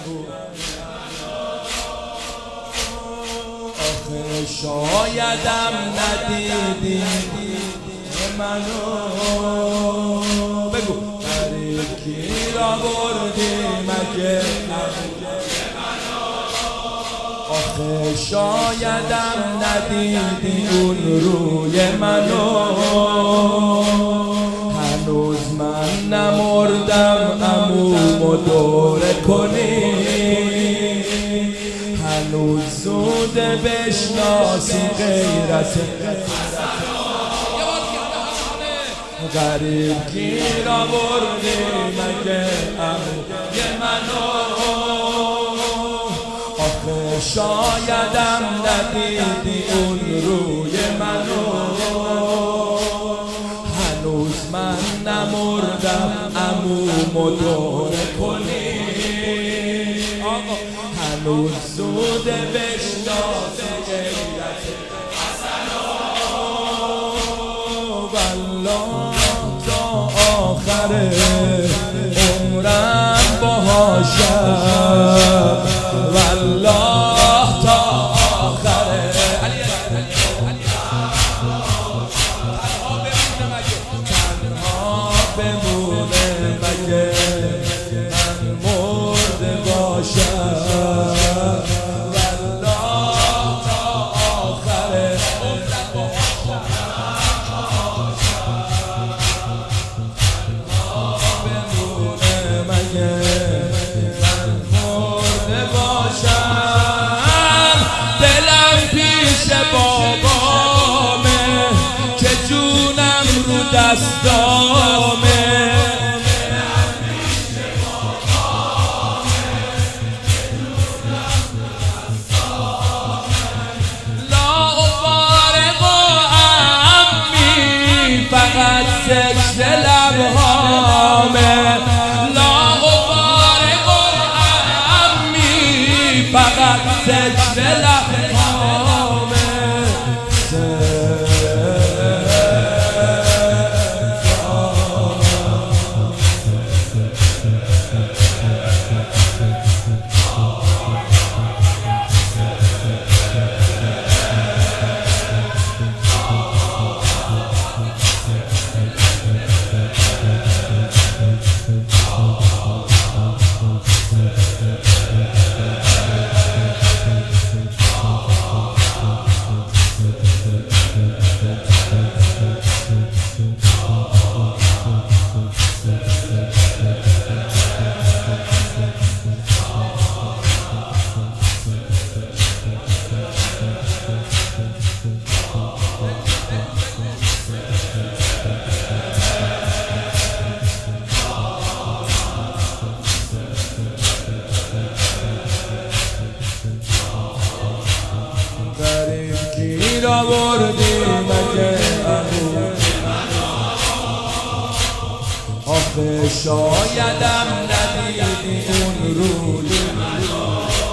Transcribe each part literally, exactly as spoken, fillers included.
آخه شایدم ندیدی منو، بگو غریب گیر آوردی مگه آخه شایدم ندیدی اون روی منو، هنوز من نمردم عمومو دوره کنی، هنوز زوده بشناسی غیرت غریب گیر آوردی مگه عموی منو، آخه شایدم ندیدی اون روی منو، هنوز من نمردم عمومو دوره کنی، هنوز زوده بشناسی غیرت والله تا آخر عمرم باهاشم، والله تا آخر تنها بمونه مگه من مرده باشم، والله تا آخر بابامه که جونم رو دستامه، لا افارق عمی فقط ذکر لبهامه، لا افارق عمی فقط ذکر لبهامه، غریب گیر آوردی مگه آخه شایدم ندیدی اون روی منو،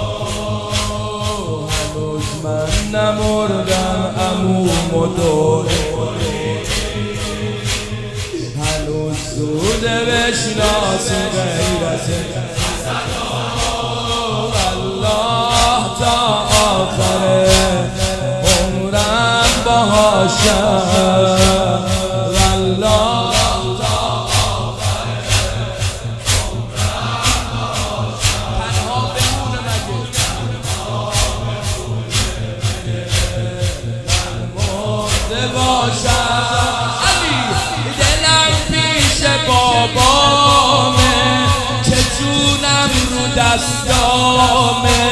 هنوز من نمردم عمومو دوره کنی، هنوز زوده بشناسی غیرت والله تا آخر عمرم باهاشم، والله تا آخر عمرم باهاشم، تنها بمونه مگه من مرده باشم، علی دلم پیش بابامه که جونم رو دستامه،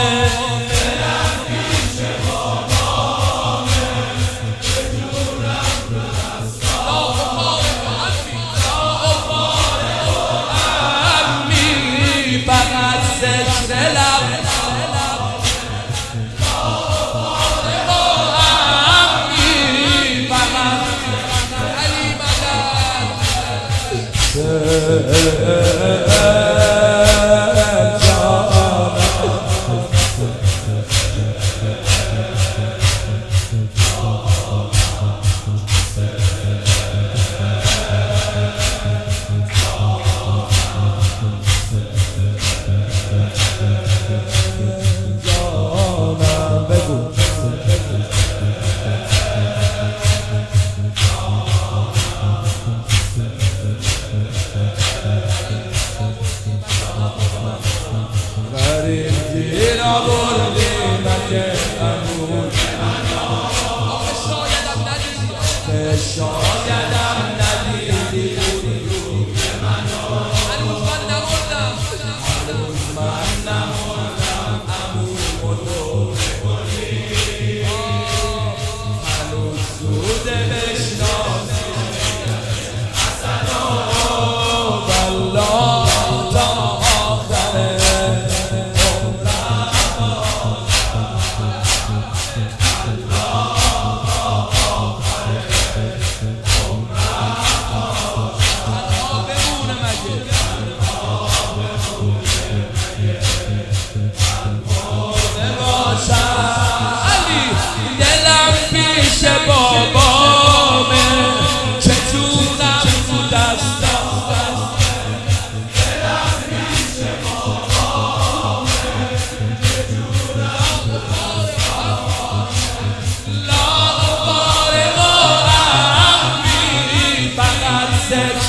فقط ذکر لب فقط علی مدد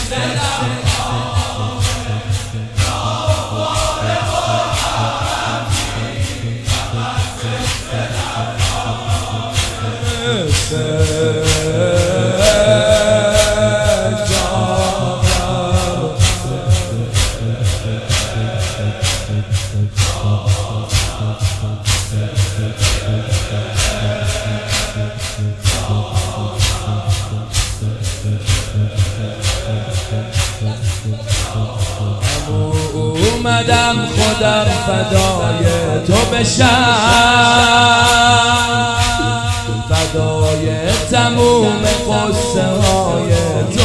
اومدم خودم فدای تو بشم، فدای تموم قصه های تو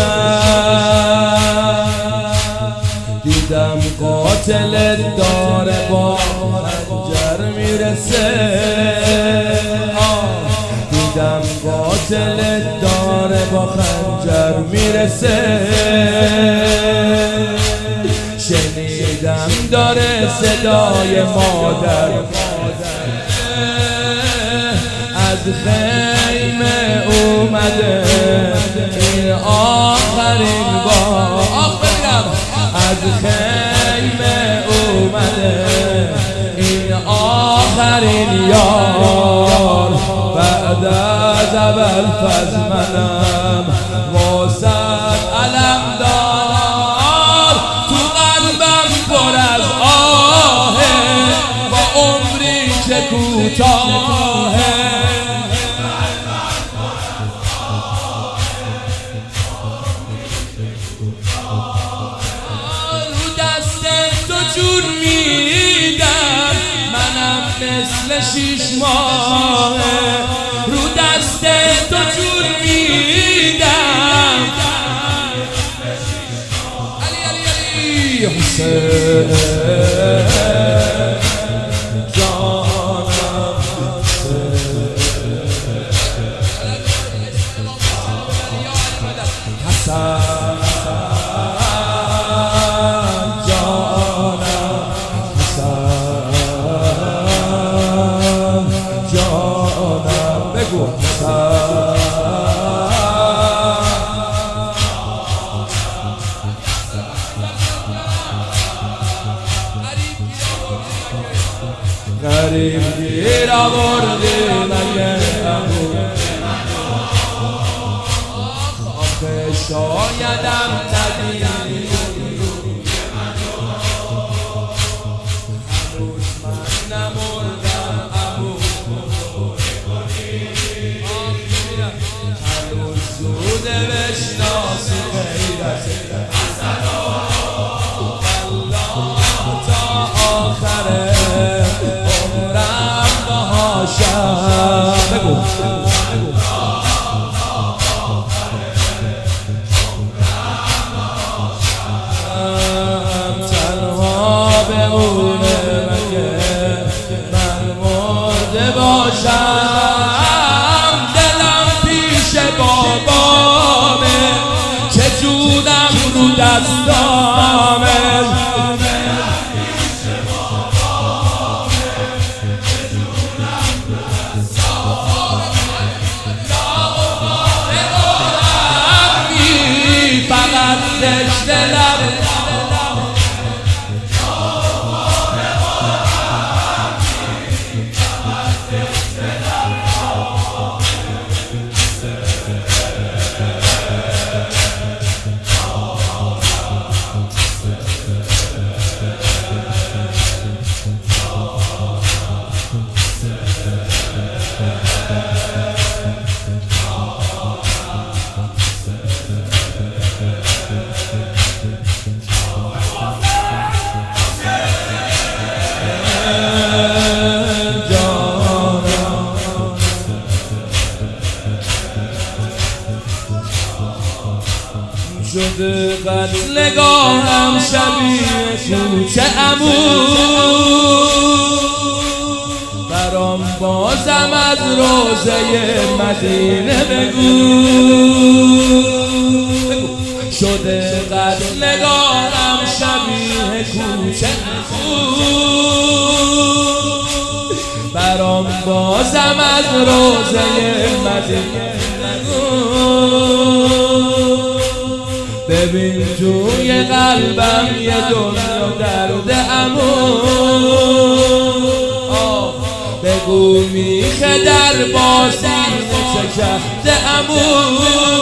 بشم. دیدم قاتلت داره با خنجر میرسه، دیدم قاتلت داره با خنجر میرسه. شنیدم داره صدای مادر از خیمه اومده، این آخرین بار از خیمه اومده، این آخرین یار. بعد از اول فز منم واسد علم دار، تو قلبم پر از آهه با عمری که کوتاهه. رو دست تو جون میدم منم مثل شیش ماهه، رو دست تو جون میدم. علی علی علی حسین جانم، حسن جانم، حسن جانم، بگو حسن. غریب گیر آوردی مگه ابو، آخه شایدم ندیدی هنوز من نمردم ابو، هنوز زوده بشناسی غیرت حسن الله تا آخره عمرم باهاشم. بگو تنها بمونه مگه من مرده باشم. دلم پیش بابامه که جونم رو دستامه، فقط دلم شده قتلگاهم شبیه کوچه عمو، برام بازم از روزه مدینه بگو. شده قتلگاهم شبیه کوچه عمو، برام بازم از روزه مدینه بگو. ببین توی قلبم یه دنیا درد عمو. بگو میخه در بازی چه کرده عمو.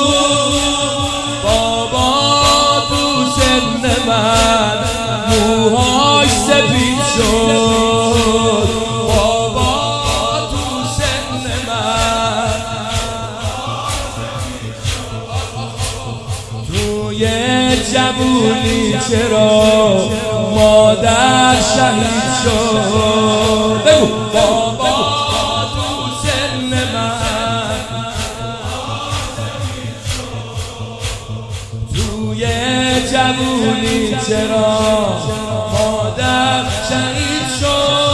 بابا تو سن من موهاش سپید شد. بابا تو سن من توی جوونی چرا مادر شهید شد. بگو بابا تو سن من توی جوونی چرا مادر شهید شد.